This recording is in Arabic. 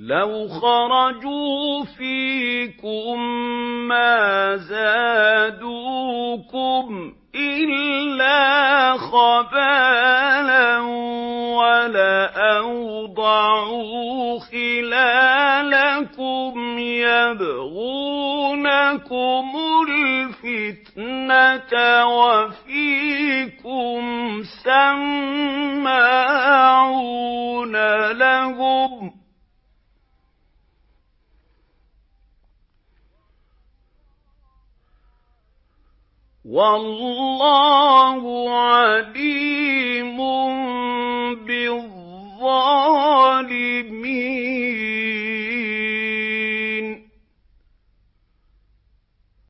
لَوْ خَرَجُوا فِيكُم مَّا زَادُوكُمْ إِلَّا خَبَالًا وَلَأَوْضَعُوا خِلَالَكُمْ يَبْغُونَكُمُ الْفِتْنَةَ وَفِيكُمْ سَمَّاعُونَ لَهُمْ ۗ وَاللَّهُ عَلِيمٌ بِالظَّالِمِينَ.